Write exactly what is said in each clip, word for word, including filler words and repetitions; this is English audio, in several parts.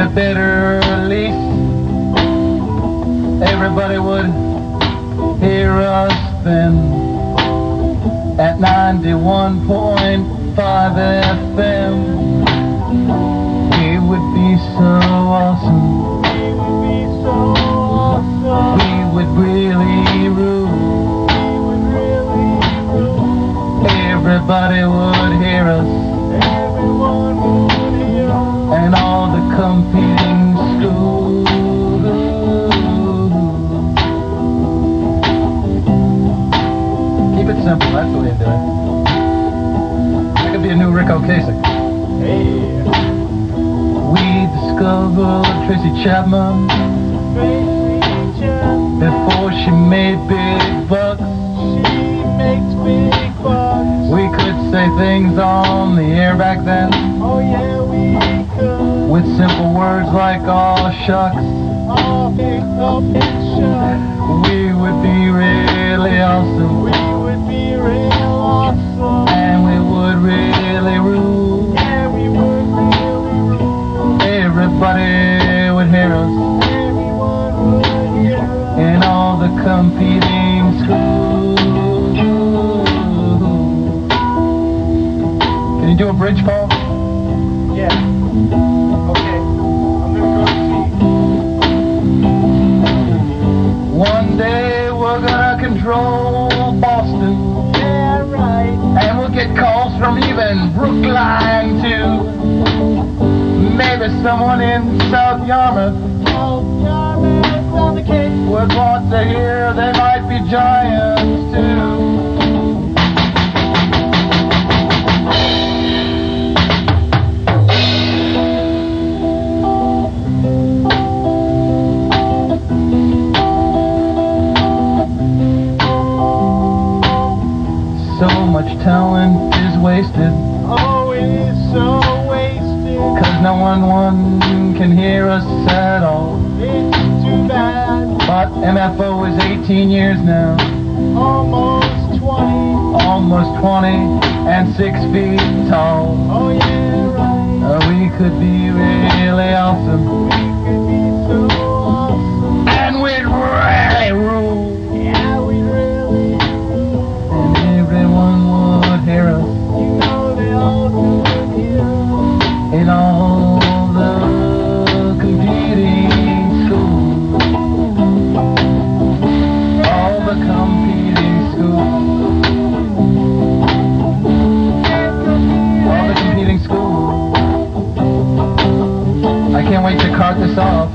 a bitter release. Everybody would hear us then at ninety-one point five F M. It would be so awesome. It would be so awesome. We would really rule. We would really rule. Everybody would hear us. Everyone would hear us. And all the competing schools. Keep it simple, that's the way to do it. That could be a new Rick Ocasek. Hey. We discovered Tracy Chapman Tracy Chapman. before she made big bucks. She makes big bucks. We could say things on the air back then Oh yeah, we could. with simple words like aw shucks. Oh, big, oh, big shot. We would be really awesome. We would be real awesome. And we would really rule. Yeah, we would really rule. Everybody would hear us Everyone would hear us. in all the competing schools. Can you do a bridge, Paul? Yeah. Okay. I'm gonna go One day we're gonna control Boston. see. Yeah, right. And we'll get calls from even Brookline too. Maybe someone in South Yarmouth Oh, Yarmouth on the Cape. would want to hear they might be giants too. So much talent is wasted, Oh, it is so wasted. cause no one, one can hear us at all. It's too bad. But M F O is eighteen years now, Almost twenty. almost twenty and six feet tall. Oh, yeah, right. Uh, we could be really awesome, We could be so awesome. and we'd really rule, Yeah, we really. and everyone would hear us You know they all could hear us. in all the competing schools. All the competing schools. All the competing schools. I can't wait to cart this off.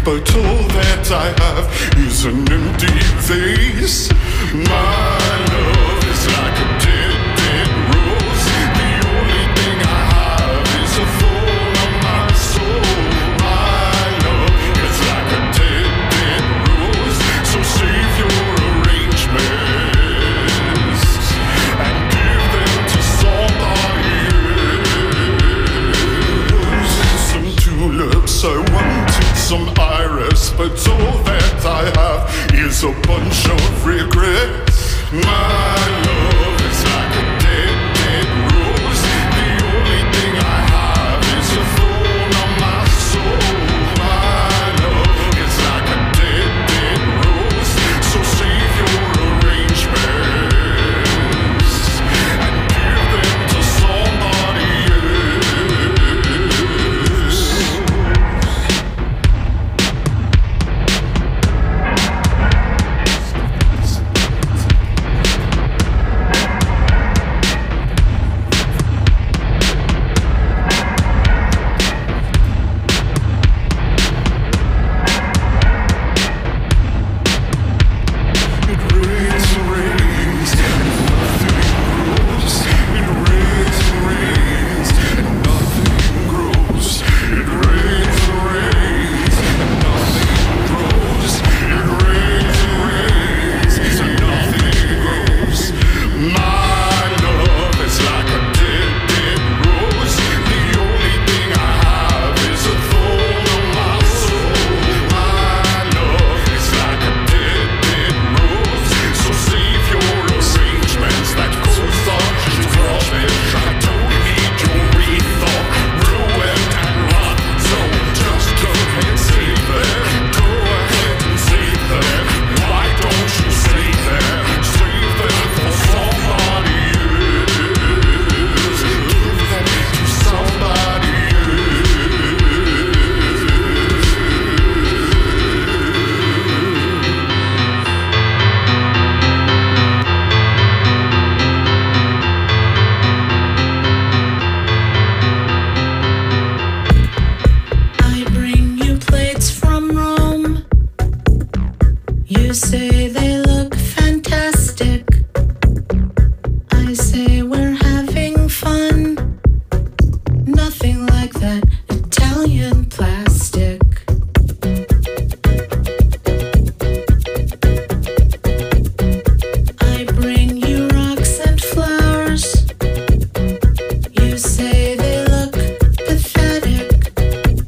but all that I have is an empty vase. My love is like a dead, dead rose. The only thing I have is a thorn on my soul. My love is like a dead, dead rose. So save your arrangements and give them to somebody else. Some tulips I wanted, some iris, but all that I have is a bunch of regrets. My love is like a dead, dead rose. The only thing I have is a thorn on my soul. My love is like a dead, dead rose. So save your arrangements and give them to somebody else.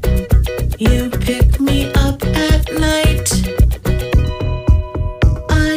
You pick me up at night. I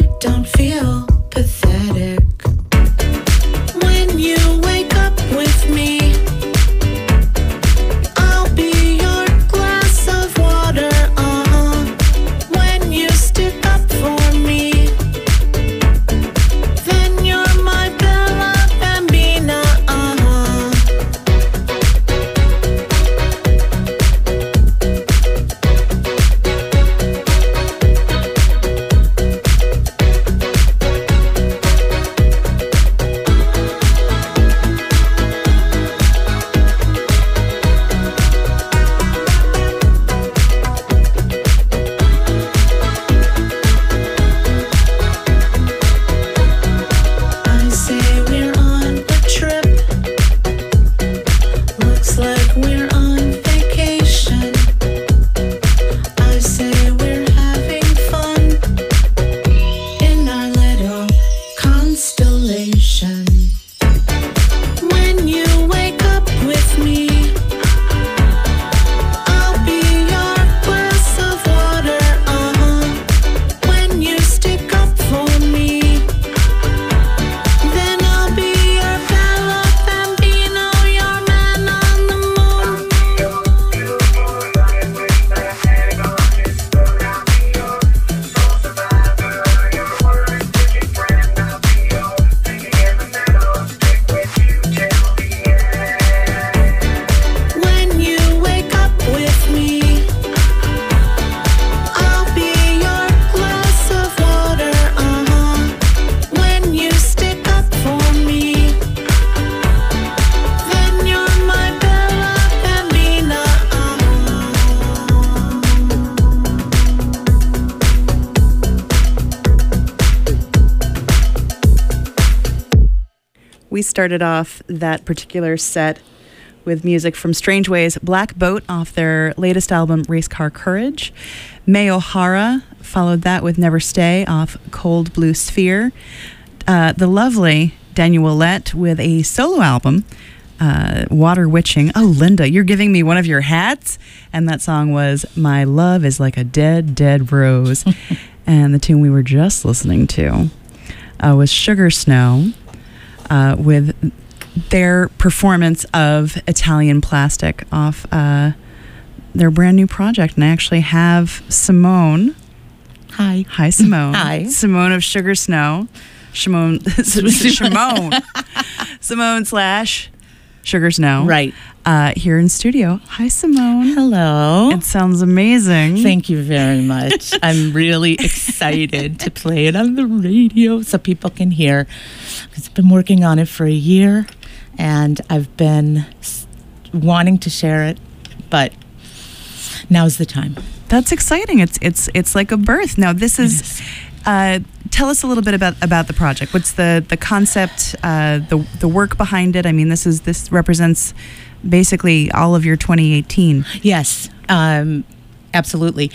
We started off that particular set with music from Strangeways' Black Boat off their latest album, Race Car Courage. May O'Hara followed that with Never Stay off Cold Blue Sphere. Uh, the lovely Daniel Willette with a solo album, uh, Water Witching. Oh, Linda, you're giving me one of your hats? And that song was My Love is Like a Dead, Dead Rose. And the tune we were just listening to uh, was Sugar Snow uh, with their performance of Italian Plastic off uh, their brand new project. And I actually have Simone. Hi. Hi, Simone. Hi. Simone of Sugar Snow. Shimon, Shimon. Simone slash Sugar Snow. Right. Uh, here in studio. Hi, Simone. Hello. It sounds amazing. Thank you very much. I'm really excited to play it on the radio so people can hear. Because I've been working on it for a year. And I've been wanting to share it, but now's the time. That's exciting. It's it's it's like a birth. Now this is. Uh, tell us a little bit about, about the project. What's the the concept, uh, the the work behind it? I mean, this is this represents basically all of your twenty eighteen. Yes, um, absolutely.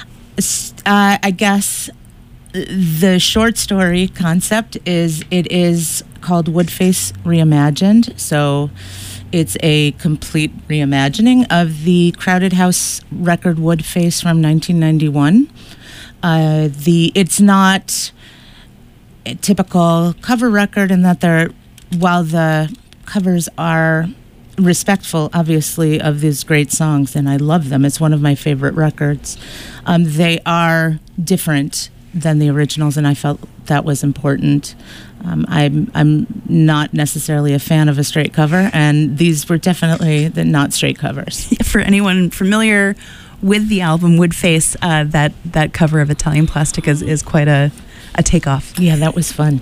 Uh, I guess the short story concept is it is called Woodface Reimagined. So it's a complete reimagining of the Crowded House record Woodface from nineteen ninety-one. Uh, the it's not a typical cover record in that they're, while the covers are respectful, obviously, of these great songs, and I love them. It's one of my favorite records. Um, they are different than the originals, and I felt that was important. Um, I'm I'm not necessarily a fan of a straight cover, and these were definitely the not straight covers. For anyone familiar with the album Woodface, uh, that that cover of Italian Plastic is, is quite a, a takeoff. Yeah, that was fun.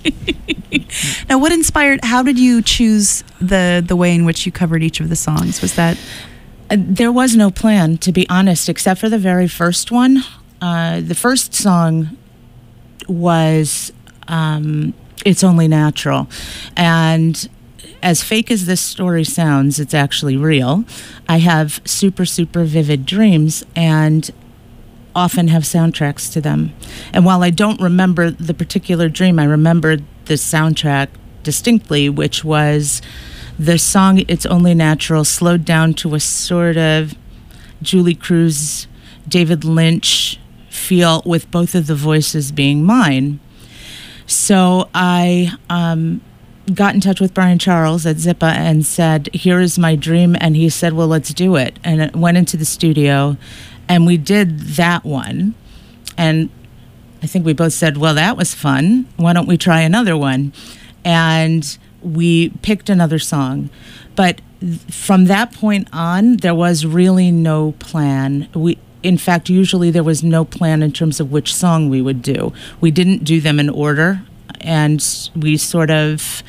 Now, what inspired? How did you choose the the way in which you covered each of the songs? Was that uh, there was no plan, to be honest, except for the very first one. Uh, the first song was um, "It's Only Natural," and as fake as this story sounds, it's actually real. I have super, super vivid dreams and often have soundtracks to them. And while I don't remember the particular dream, I remember the soundtrack distinctly, which was the song It's Only Natural slowed down to a sort of Julie Cruz, David Lynch feel with both of the voices being mine. So I um, got in touch with Brian Charles at Zippa and said, here is my dream. And he said, well, let's do it. And it went into the studio and we did that one. And I think we both said, well, that was fun. Why don't we try another one? And we picked another song. But from that point on, there was really no plan. We, in fact, usually there was no plan in terms of which song we would do. We didn't do them in order. And we sort of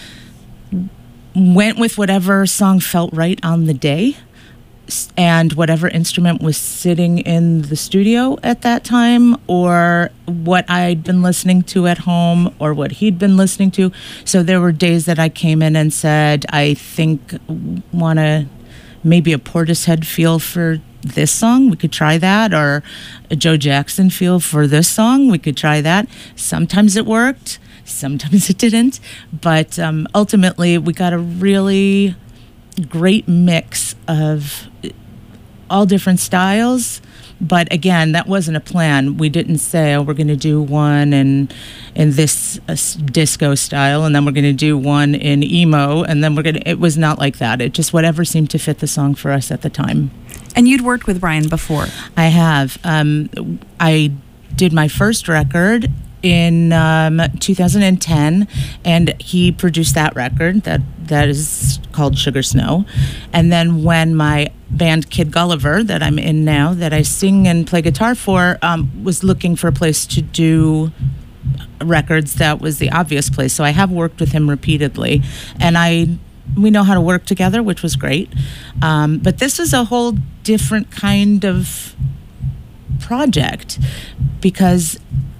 went with whatever song felt right on the day and whatever instrument was sitting in the studio at that time, or what I'd been listening to at home, or what he'd been listening to. So there were days that I came in and said, I think want to maybe a Portishead feel for this song, we could try that, or a Joe Jackson feel for this song, we could try that. Sometimes it worked, sometimes it didn't, but um, ultimately we got a really great mix of all different styles. But again, that wasn't a plan. We didn't say, oh, we're going to do one in in this uh, disco style, and then we're going to do one in emo, and then we're going to, it was not like that. It just whatever seemed to fit the song for us at the time. And you'd worked with Brian before. I have. Um, I did my first record in um, two thousand ten, and he produced that record that that is called Sugar Snow. And then when my band Kid Gulliver, that I'm in now, that I sing and play guitar for, um, was looking for a place to do records, that was the obvious place. So I have worked with him repeatedly, and I we know how to work together, which was great. Um, but this is a whole different kind of project, because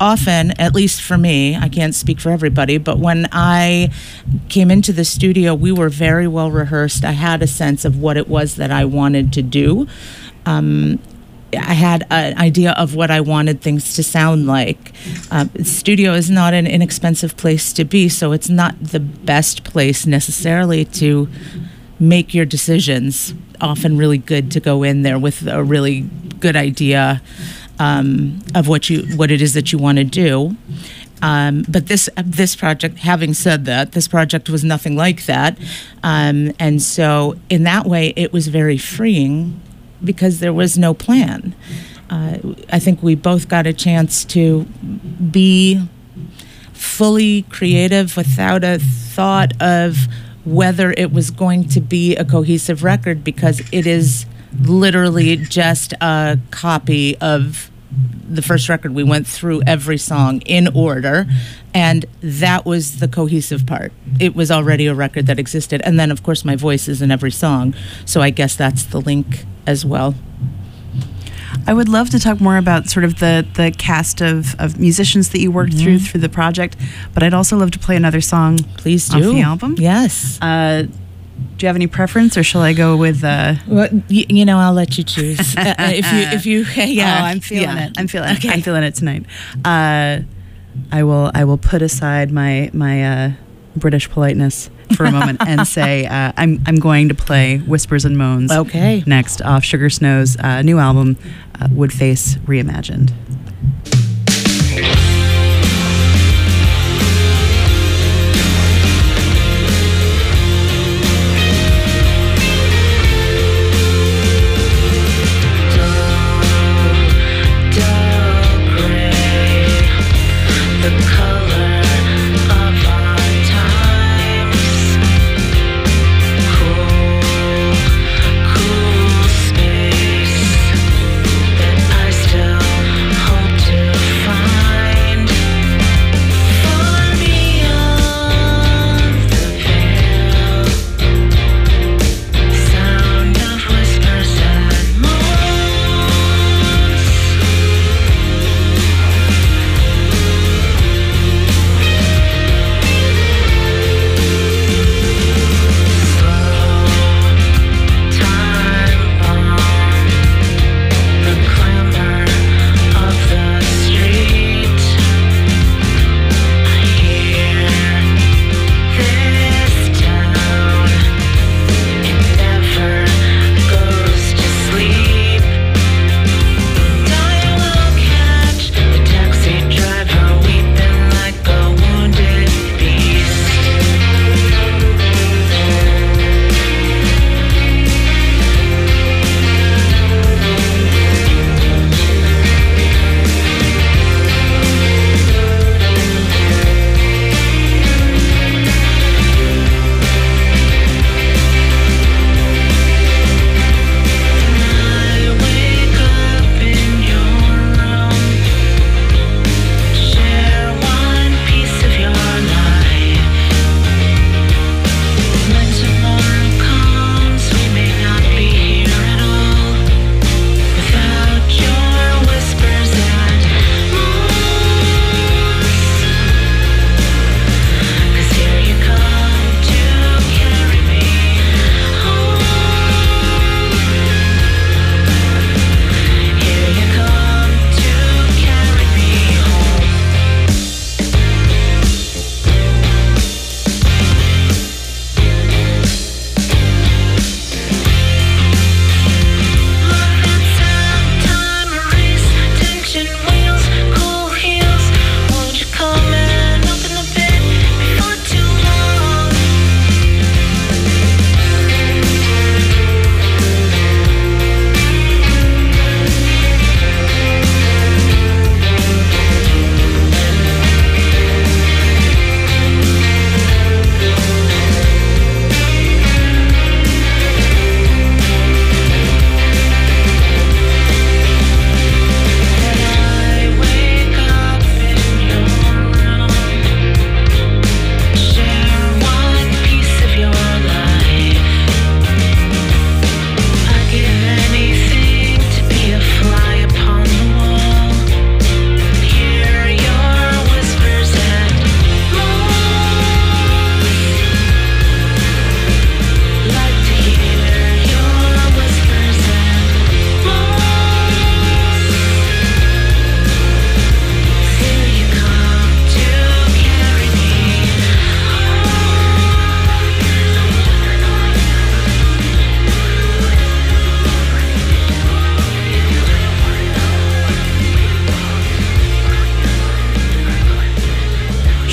often, at least for me, I can't speak for everybody, but when I came into the studio, we were very well rehearsed. I had a sense of what it was that I wanted to do. Um, I had an idea of what I wanted things to sound like. Uh, the studio is not an inexpensive place to be, so it's not the best place necessarily to make your decisions. Often really good to go in there with a really good idea um, of what you what it is that you want to do. Um, but this this project, having said that, this project was nothing like that, um, and so in that way, it was very freeing because there was no plan. Uh, I think we both got a chance to be fully creative without a thought of whether it was going to be a cohesive record, because it is literally just a copy of the first record. We went through every song in order, and that was the cohesive part. It was already a record that existed. And then, of course, my voice is in every song, so I guess that's the link as well. I would love to talk more about sort of the, the cast of, of musicians that you worked mm-hmm. through through the project, but I'd also love to play another song Please do. off the album. Yes. Uh, do you have any preference, or shall I go with... Uh... Well, you, you know, I'll let you choose. uh, if you, if you, yeah. Oh, I'm feeling yeah. it. I'm feeling okay. it. I'm feeling it tonight. Uh, I will I will put aside my, my uh, British politeness for a moment and say uh, I'm I'm going to play Whispers and Moans okay. next off Sugar Snow's uh, new album, uh, Woodface Reimagined. Cool space that I still hold.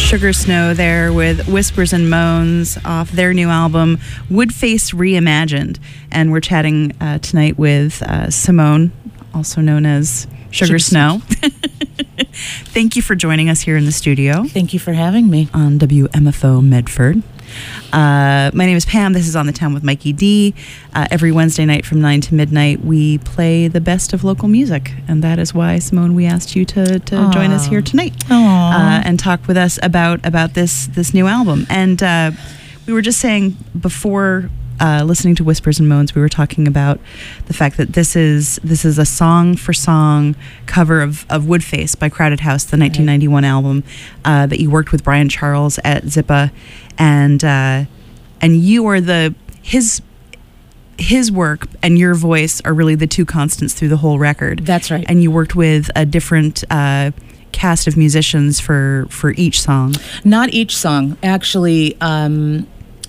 Sugar Snow there with Whispers and Moans off their new album, Woodface Reimagined. And we're chatting uh, tonight with uh, Simone, also known as Sugar, Sugar Snow. Thank you for joining us here in the studio. Thank you for having me. On W M F O Medford. Uh, my name is Pam. This is On the Town with Mikey D. Uh, every Wednesday night from nine to midnight, we play the best of local music. And that is why, Simone, we asked you to, to join us here tonight uh, and talk with us about, about this, this new album. And uh, we were just saying before uh, listening to Whispers and Moans, we were talking about the fact that this is this is a song-for-song cover of, of Woodface by Crowded House, the nineteen ninety-one right. album uh, that you worked with Brian Charles at Zippa. And uh, and you are the his his work and your voice are really the two constants through the whole record. That's right. And you worked with a different uh, cast of musicians for, for each song. Not each song, actually. Um,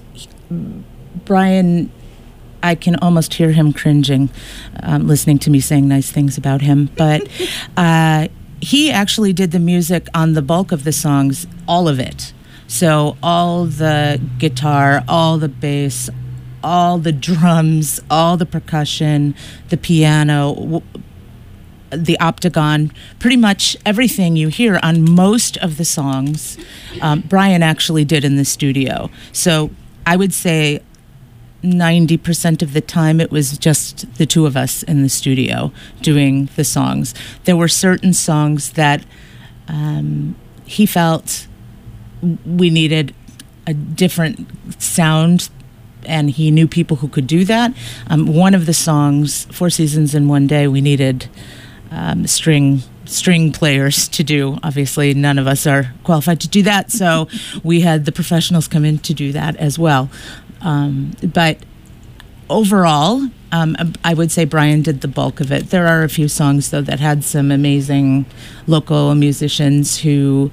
Brian, I can almost hear him cringing, um, listening to me saying nice things about him. But uh, he actually did the music on the bulk of the songs, all of it. So all the guitar, all the bass, all the drums, all the percussion, the piano, w- the octagon, pretty much everything you hear on most of the songs, um, Brian actually did in the studio. So I would say ninety percent of the time it was just the two of us in the studio doing the songs. There were certain songs that um, he felt we needed a different sound, and he knew people who could do that. Um, one of the songs, Four Seasons in One Day, we needed um, string string players to do. Obviously, none of us are qualified to do that, so we had the professionals come in to do that as well. Um, but overall, um, I would say Brian did the bulk of it. There are a few songs, though, that had some amazing local musicians who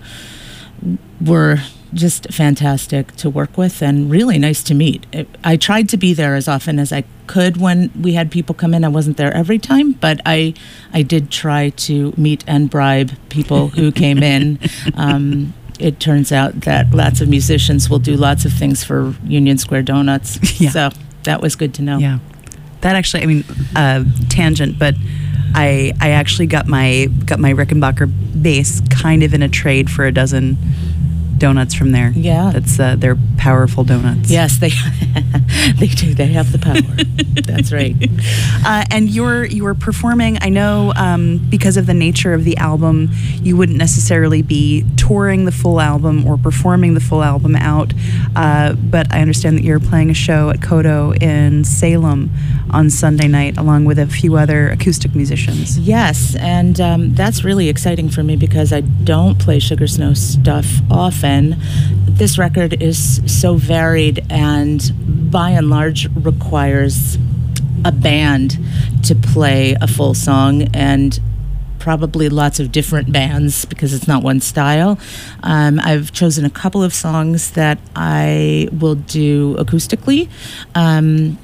were just fantastic to work with and really nice to meet. It, I tried to be there as often as I could when we had people come in. I wasn't there every time, but I I did try to meet and bribe people who came in. Um, it turns out that lots of musicians will do lots of things for Union Square Donuts. Yeah. So that was good to know. Yeah. That actually, I mean, uh, tangent, but I I actually got my got my Rickenbacker bass kind of in a trade for a dozen donuts from there. Yeah. That's uh, they're powerful donuts. Yes, they they do. They have the power. That's right. Uh, and you're you're performing. I know um, because of the nature of the album, you wouldn't necessarily be touring the full album or performing the full album out. Uh, but I understand that you're playing a show at Kodo in Salem on Sunday night, along with a few other acoustic musicians. Yes, and um, that's really exciting for me because I don't play Sugar Snow stuff often. This record is so varied and by and large requires a band to play a full song, and probably lots of different bands because it's not one style. Um, I've chosen a couple of songs that I will do acoustically, um,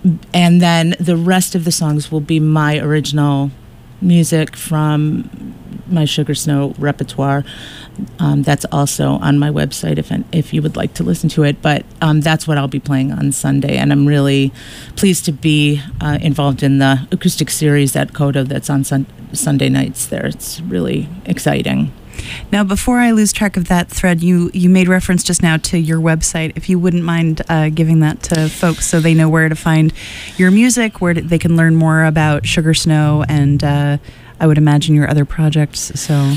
and then the rest of the songs will be my original music from my Sugar Snow repertoire. Um, that's also on my website if if you would like to listen to it. But um, that's what I'll be playing on Sunday, and I'm really pleased to be uh, involved in the acoustic series at Kodo that's on sun- Sunday nights there. It's really exciting. Now, before I lose track of that thread, you, you made reference just now to your website. If you wouldn't mind uh, giving that to folks so they know where to find your music, where they can learn more about Sugar Snow, and uh, I would imagine your other projects. So,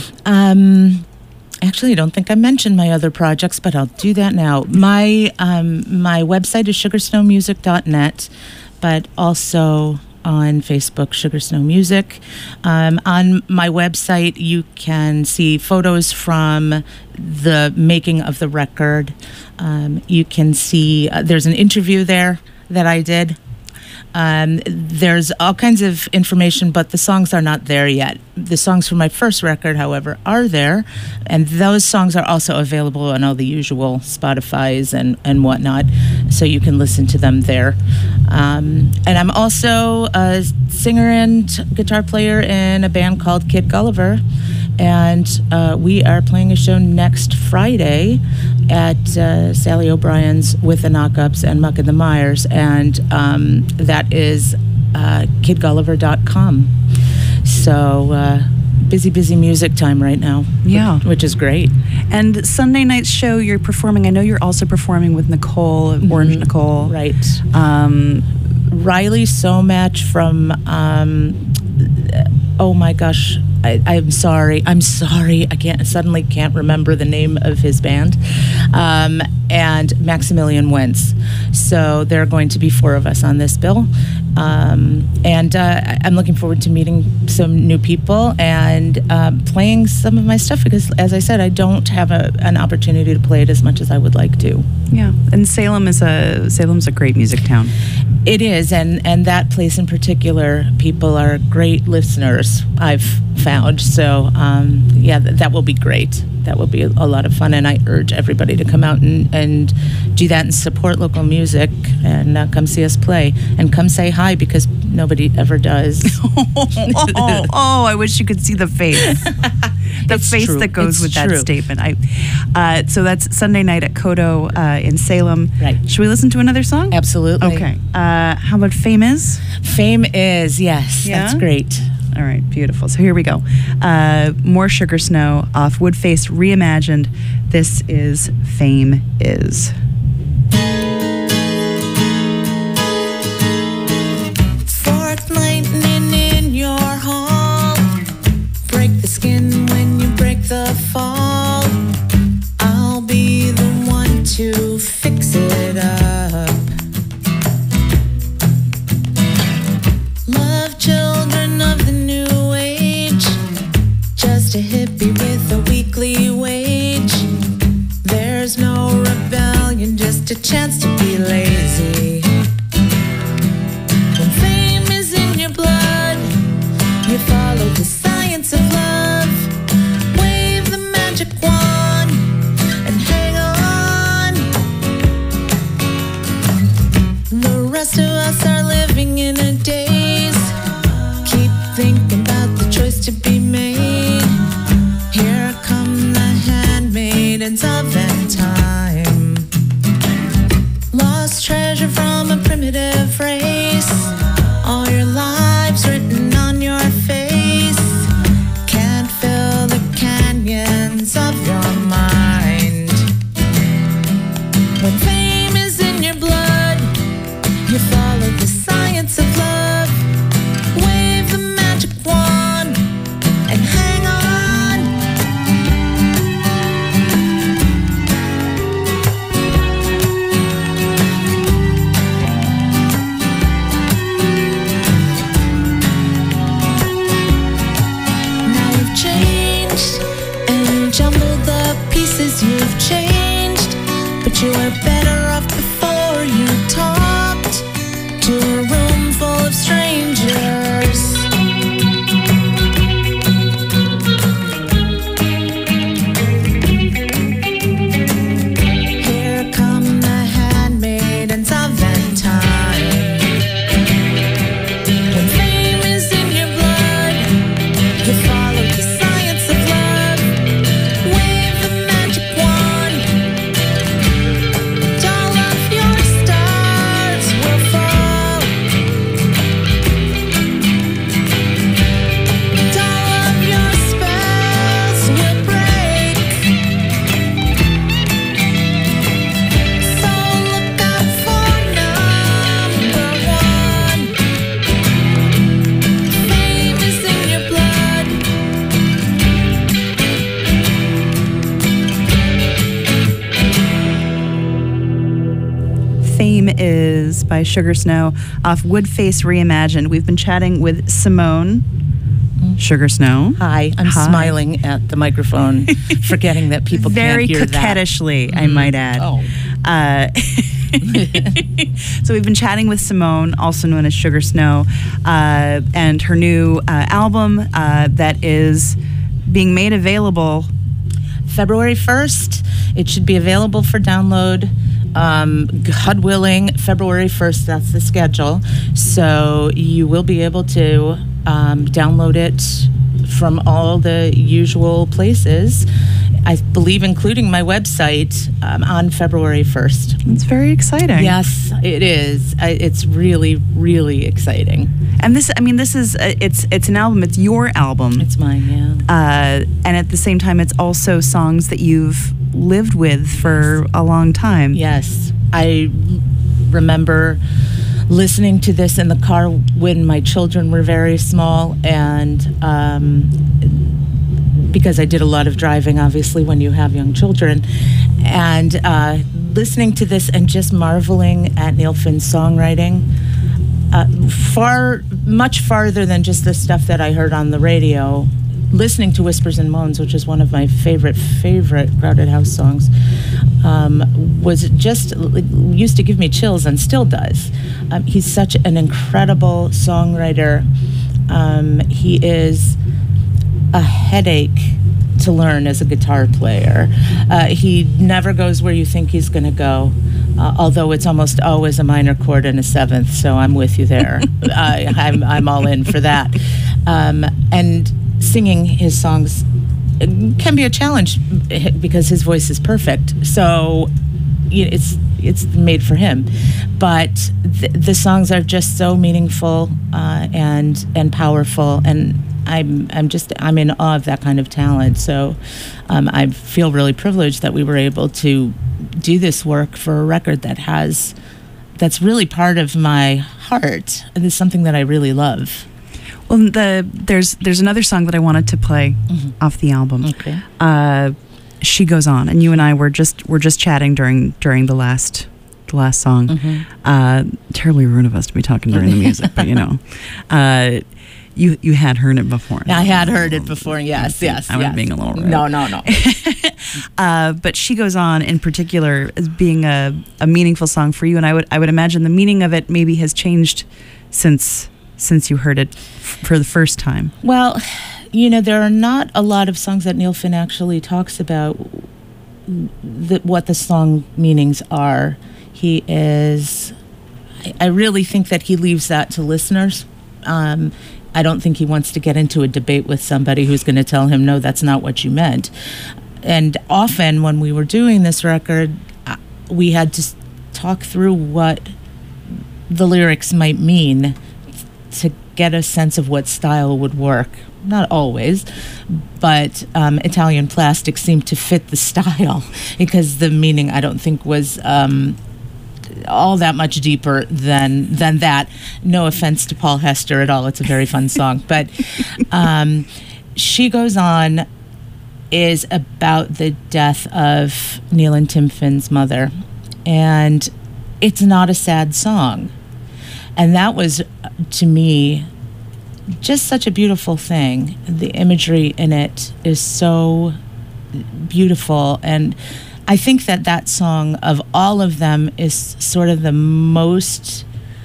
um, actually, I don't think I mentioned my other projects, but I'll do that now. My um, my website is sugar snow music dot net, but also on Facebook, Sugar Snow Music. Um, on my website, you can see photos from the making of the record. Um, you can see, uh, there's an interview there that I did. Um, there's all kinds of information, but the songs are not there yet. The songs from my first record, however, are there, and those songs are also available on all the usual Spotifys and, and whatnot, so you can listen to them there. Um, and I'm also a singer and guitar player in a band called Kid Gulliver, and uh, we are playing a show next Friday at uh, Sally O'Brien's with the Knockups and Muck and the Myers, and um, that is uh, kid gulliver dot com. So uh, busy, busy music time right now. Yeah. Which, which is great. And Sunday night's show, you're performing. I know you're also performing with Nicole, mm-hmm. Orange Nicole. Right. Um, Riley Somatch from, um, oh my gosh, I, I'm sorry. I'm sorry. I can't suddenly can't remember the name of his band. Um, and Maximilian Wentz. So there are going to be four of us on this bill. Um, and uh, I'm looking forward to meeting some new people and um, playing some of my stuff because, as I said, I don't have a, an opportunity to play it as much as I would like to. Yeah, and Salem is a Salem's a great music town. It is, and, and that place in particular, people are great listeners, I've found. So, um, yeah, th- that will be great. That will be a, a lot of fun, and I urge everybody to come out and, and do that and support local music and uh, come see us play and come say hi because nobody ever does. oh, oh, I wish you could see the face. The It's face true. that goes It's with true. that statement. I, uh, so that's Sunday night at Kodo uh, in Salem. Right. Should we listen to another song? Absolutely. Okay. Uh, how about Fame Is? Fame is, yes, Yeah? that's great. All right, beautiful. So here we go. Uh, more Sugar Snow off Woodface Reimagined. This is Fame Is. Fork lightning in your hall. Break the skin when you break the fall. I'll be the one to fix it up. Love children of the new age. Just a hippie with a weekly wage. There's no rebellion, just a chance to be lazy. When fame is in your blood, you follow the science of love. Wave the magic wand and hang on. The rest of us are living in a daze. Keep thinking about the choice to be made. Here come the handmaidens of that time. Lost treasure from a primitive race. All your lives written on your face. Can't fill the canyons of your mind. When fame is in your blood, you follow the science of love. Wave the magic wand and hang on. Now you've changed and jumbled the pieces you've changed, but you were better off before you talked to a room full of strangers. Here come the handmaidens of that time. When fame is in your blood, you follow the science of love. Wave the magic wand, and all of your stars will fall. And all of your spells will break. So look out for number one. Fame is in your blood. Fame Is by Sugar Snow off Woodface Reimagined. We've been chatting with Simone Sugar Snow. Hi, I'm Hi. smiling at the microphone, forgetting that people Very can't hear that. coquettishly, I might add. Oh. Uh, so we've been chatting with Simone, also known as Sugar Snow, uh, and her new uh, album uh, that is being made available. February first. It should be available for download. Um, God willing, February first, that's the schedule. So you will be able to um, download it from all the usual places, I believe including my website, um, on February first. It's very exciting. Yes, it is. I, it's really, really exciting. And this, I mean, this is, uh, it's it's an album, it's your album. It's mine, yeah. Uh, and at the same time, it's also songs that you've lived with for a long time. Yes. I remember listening to this in the car when my children were very small, and um, because I did a lot of driving, obviously, when you have young children, and uh, listening to this and just marveling at Neil Finn's songwriting, uh, far, much farther than just the stuff that I heard on the radio. Listening to Whispers and Moans, which is one of my favorite, favorite Crowded House songs, um, was just, used to give me chills and still does. Um, he's such an incredible songwriter. Um, he is a headache to learn as a guitar player. Uh, he never goes where you think he's going to go, uh, although it's almost always a minor chord and a seventh, so I'm with you there. I, I'm, I'm all in for that. Um, and singing his songs can be a challenge because his voice is perfect. So you know, it's it's made for him. But th- the songs are just so meaningful uh, and and powerful, and I'm I'm just I'm in awe of that kind of talent. So um, I feel really privileged that we were able to do this work for a record that has that's really part of my heart. And it's something that I really love. Well, the there's there's another song that I wanted to play mm-hmm. off the album. Okay. Uh, She Goes On, and you and I were just were just chatting during during the last the last song. Mm-hmm. Uh, terribly rude of us to be talking during the music, but you know, uh, you you had heard it before. I had heard it before. Yes, yes. I was yes. being a little rude. No, no, no. uh, but She Goes On, in particular, as being a, a meaningful song for you, and I would I would imagine the meaning of it maybe has changed since. since you heard it f- for the first time? Well, you know, there are not a lot of songs that Neil Finn actually talks about the, what the song meanings are. He is, I, I really think that he leaves that to listeners. Um, I don't think he wants to get into a debate with somebody who's going to tell him, no, that's not what you meant. And often when we were doing this record, uh, we had to s- talk through what the lyrics might mean to get a sense of what style would work. Not always, but um, Italian Plastic seemed to fit the style because the meaning, I don't think, was um, all that much deeper than than that. No offense to Paul Hester at all. It's a very fun song. But um, She Goes On is about the death of Neil and Tim Finn's mother. And it's not a sad song. And that was, to me, just such a beautiful thing. The imagery in it is so beautiful. And I think that that song, of all of them, is sort of the most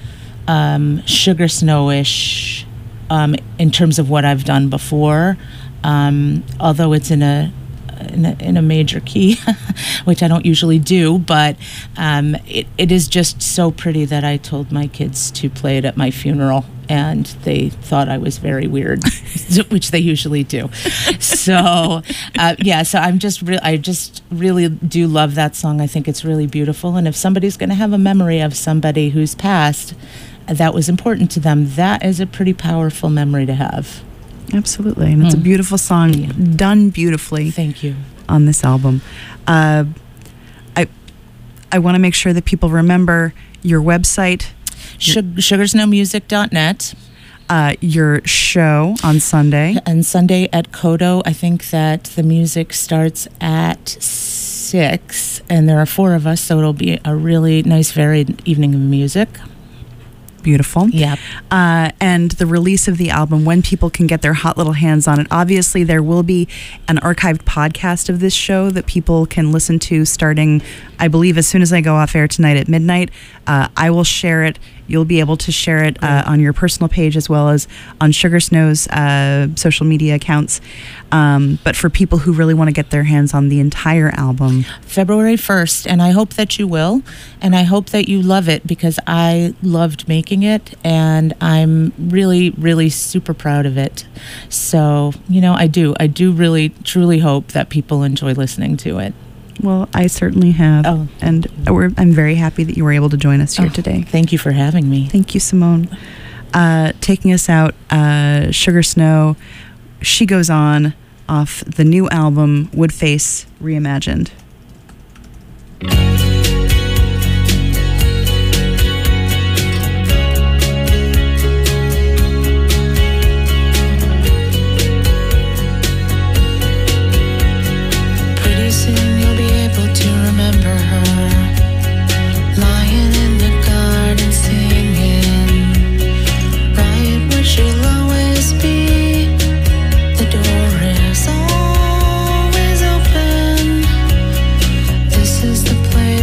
um, Sugar Snow-ish um, in terms of what I've done before. Um, although it's in a In a, in a major key, which I don't usually do, but um, it, it is just so pretty that I told my kids to play it at my funeral, and they thought I was very weird, which they usually do. So, uh, yeah, so I'm just re- I just really do love that song. I think it's really beautiful, and if somebody's going to have a memory of somebody who's passed that was important to them, that is a pretty powerful memory to have. Absolutely, and it's mm. a beautiful song, yeah. done beautifully. Thank you. On this album, uh, I I want to make sure that people remember your website, Sug- sugar snow music dot net, uh, your show on Sunday, and Sunday at Kodo. I think that the music starts at six, and there are four of us, so it'll be a really nice, varied evening of music. Beautiful. Yeah. Uh, and the release of the album, when people can get their hot little hands on it. Obviously, there will be an archived podcast of this show that people can listen to starting, I believe, as soon as I go off air tonight at midnight. Uh, I will share it you'll be able to share it uh, on your personal page as well as on Sugar Snow's uh, social media accounts. Um, but for people who really want to get their hands on the entire album, February first, and I hope that you will, and I hope that you love it, because I loved making it, and I'm really, really super proud of it. So, you know, I do. I do really, truly hope that people enjoy listening to it. well, I certainly have. Oh. And we're, I'm very happy that you were able to join us here Oh, today. Thank you for having me. Thank you, Simone. Uh, taking us out, uh, Sugar Snow, She Goes On, off the new album, Woodface Reimagined. Pretty soon you'll be able to remember her, lying in the garden singing, right where she'll always be. The door is always open. This is the place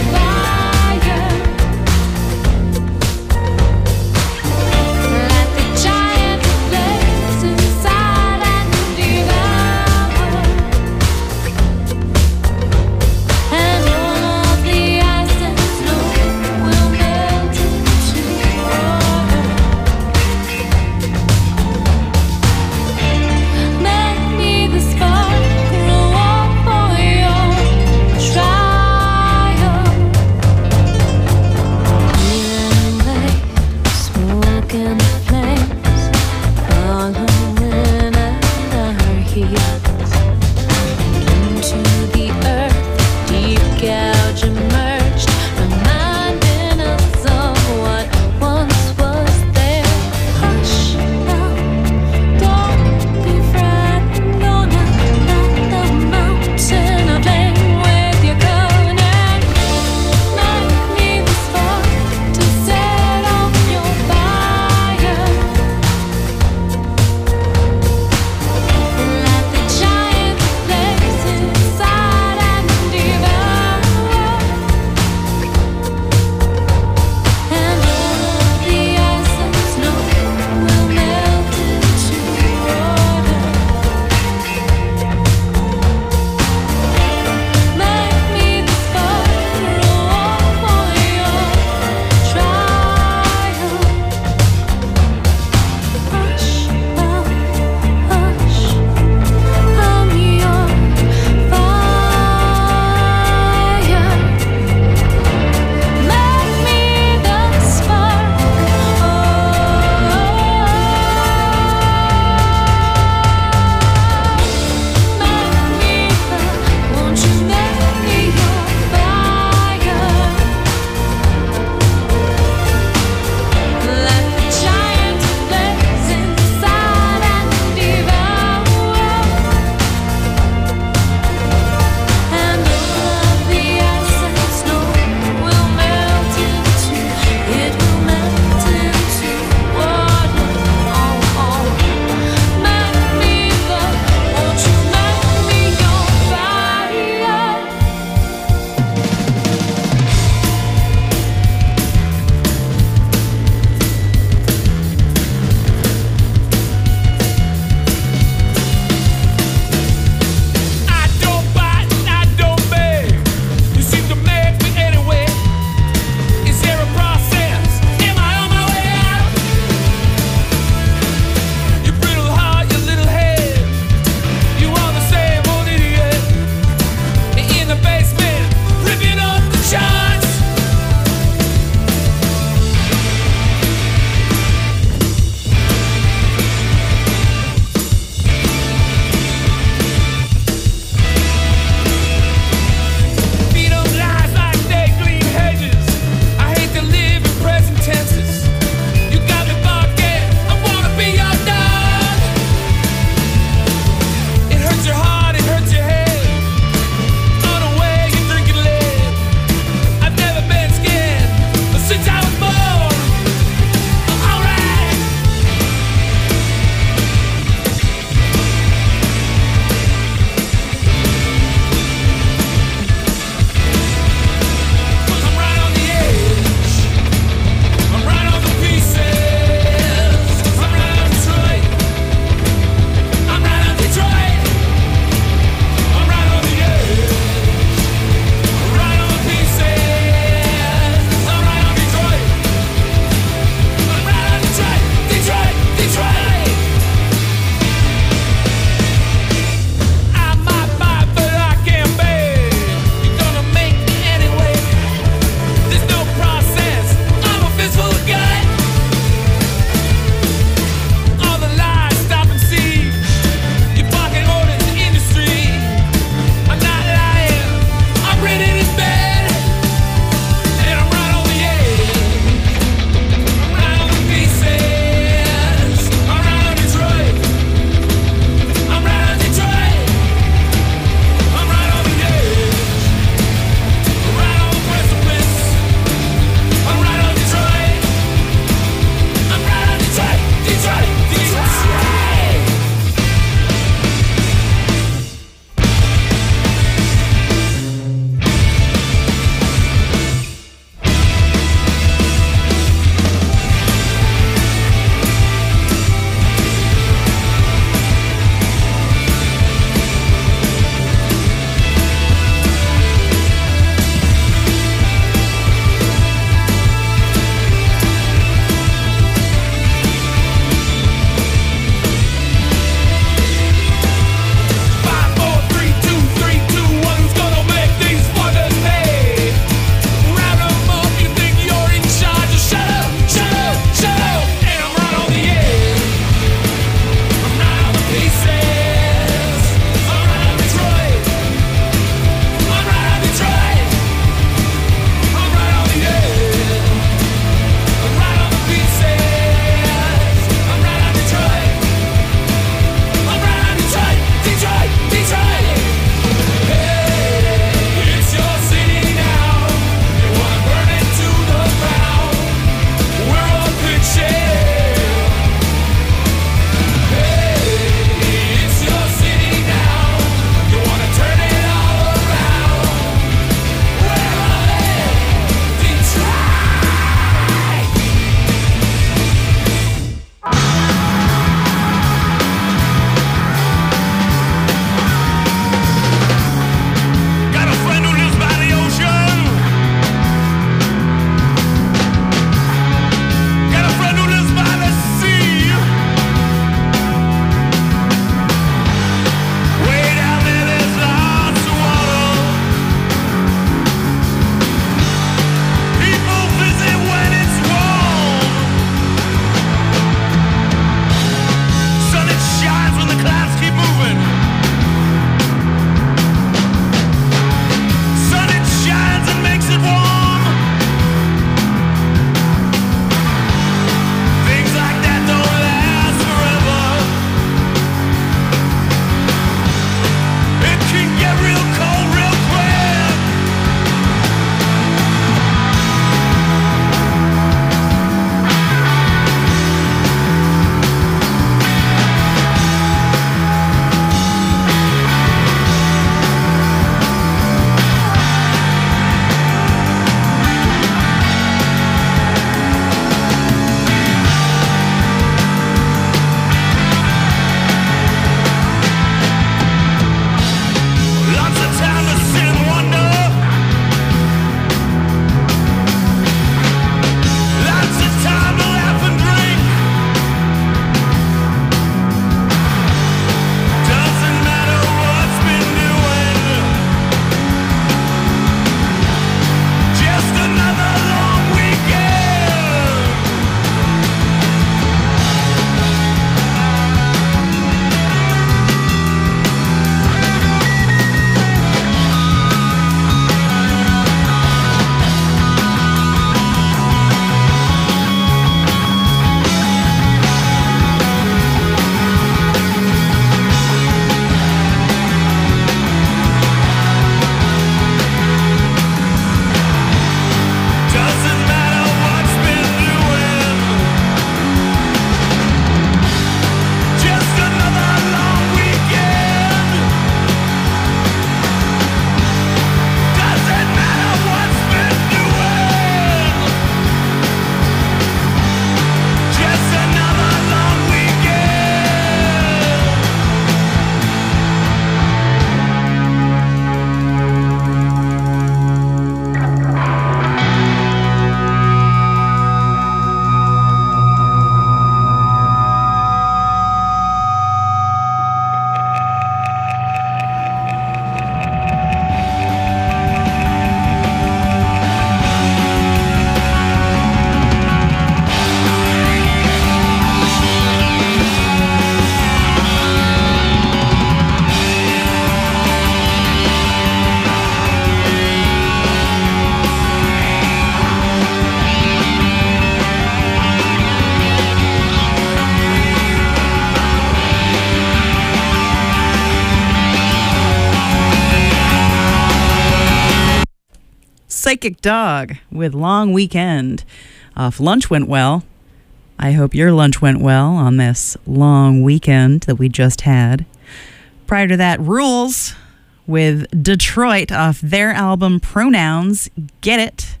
Psychic Dog with Long Weekend off Lunch Went Well. I hope your lunch went well on this long weekend that we just had. Prior to that, Rules with Detroit off their album Pronouns. Get it.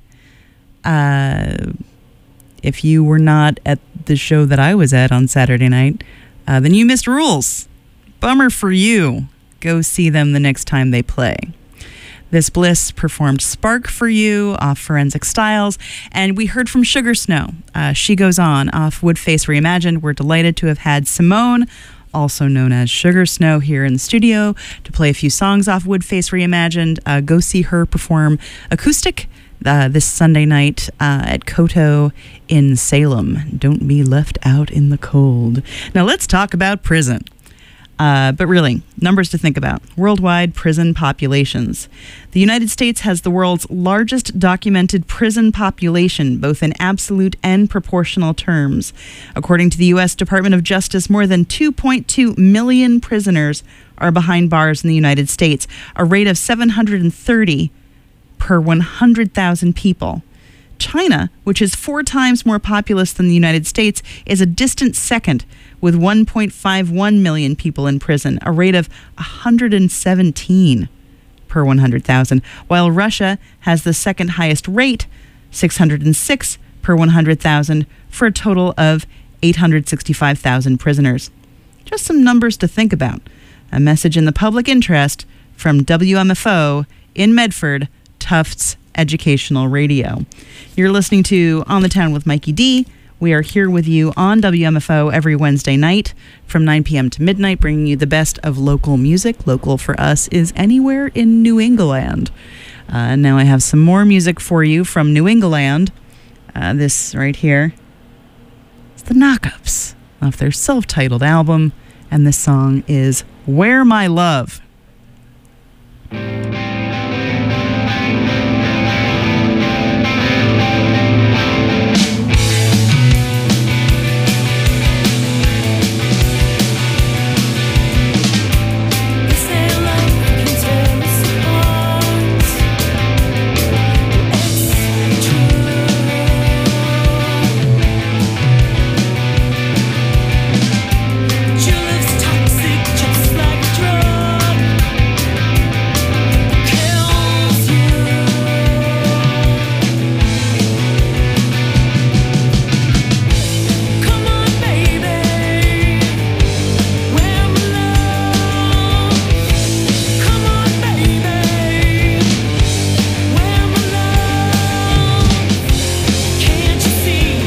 Uh, if you were not at the show that I was at on Saturday night, uh, then you missed Rules. Bummer for you. Go see them the next time they play. This Bliss performed Spark for You off Forensic Styles, and we heard from Sugar Snow. Uh, She Goes On off Woodface Reimagined. We're delighted to have had Simone, also known as Sugar Snow, here in the studio to play a few songs off Woodface Reimagined. Uh, go see her perform acoustic uh, this Sunday night uh, at Koto in Salem. Don't be left out in the cold. Now let's talk about prison. Uh, but really, numbers to think about. Worldwide prison populations. The United States has the world's largest documented prison population, both in absolute and proportional terms. According to the U S Department of Justice, more than two point two million prisoners are behind bars in the United States, a rate of seven hundred thirty per one hundred thousand people. China, which is four times more populous than the United States, is a distant second with one point five one million people in prison, a rate of one hundred seventeen per one hundred thousand, while Russia has the second highest rate, six hundred six per one hundred thousand, for a total of eight hundred sixty-five thousand prisoners. Just some numbers to think about. A message in the public interest from W M F O in Medford, Tufts Educational Radio. You're listening to On the Town with Mikey D. We are here with you on W M F O every Wednesday night from nine p.m. to midnight, bringing you the best of local music. Local for us is anywhere in New England. Uh, now I have some more music for you from New England. Uh, this right here is the Knockups off their self-titled album, and this song is Where My Love.